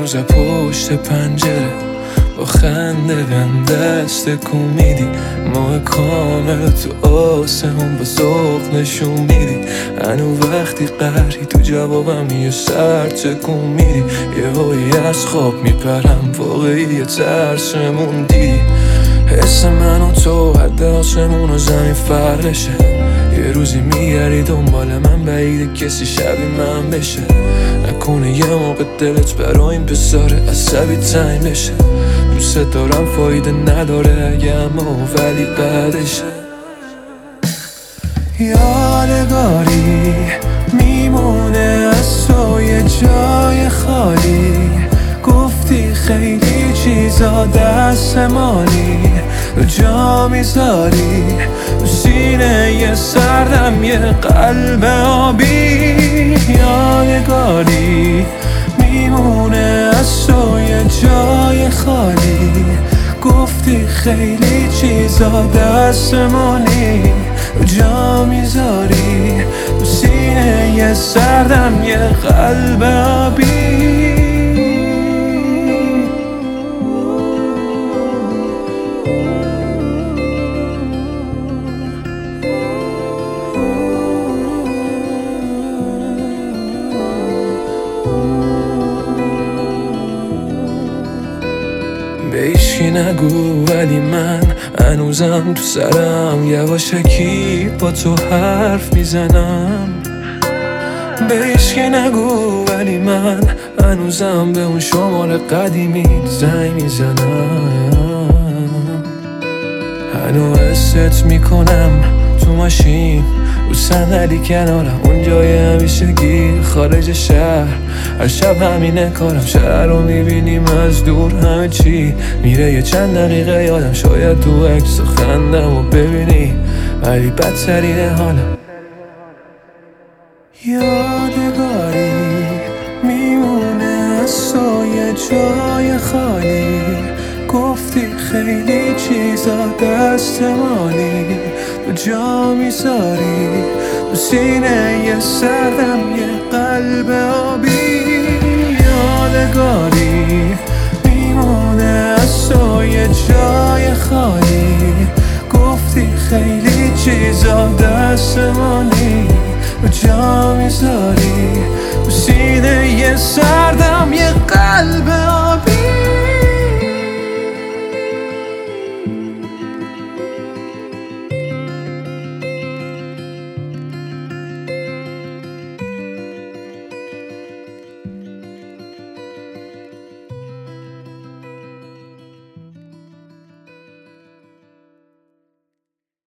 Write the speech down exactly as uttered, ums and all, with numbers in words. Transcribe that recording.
روز پشت پنجره با خنده بهم دست کن میدی، ماه کامل تو آسمون با ذوق نشون میدی. هنو وقتی قهری تو جوابم یه سر تکون میدی، یه هایی از خواب میپرم واقعی یه ترسمون دیدی. حس من و تو حد آسمون و زمین فرقشه، یه روزی میگردی دنبال من بعیده کسی شبیه من بشه. نکنه یه موقع دلت برای این پسر عصبی تنگ بشه. دوست دارم فایده نداره اگه اما ولی بعدشه. یادگاری میمونه از تو یه جای خالی، گفتی خیلی چیزا دست مالی تو جا میذاری، تو سینه یه سردم یه قلب آبی. یادگاری میمونه از تو یه جای خالی، گفتی خیلی چیزا دست مالی تو جا میذاری، تو سینه یه سردم یه قلب آبی. به هیچکی نگو ولی من هنوزم تو سرم یواشکی با تو حرف میزنم. به هیچکی نگو ولی من هنوزم به اون شماره قدیمی زنگ میزنم. هنو حست میکنم تو ماشین رو صندلی کنارم، اون جای همیشگی خارج شهر. هر شب همینه کارم، شهر رو میبینیم از دور همه چی میره یه چند دقیقه یادم، شاید تو عکس خندم و ببینی ولی بدترینه حالم. یادگاری میمونه از تو یه جای خالی، گفتی خیلی چیزا دست مالی تو جا میذاری، تو سینه یه سردم یه قلب آبی. یادگاری میمونه از تو یه جای خالی، گفتی خیلی چیزا دست مالی تو جا میذاری، تو سینه یه سردم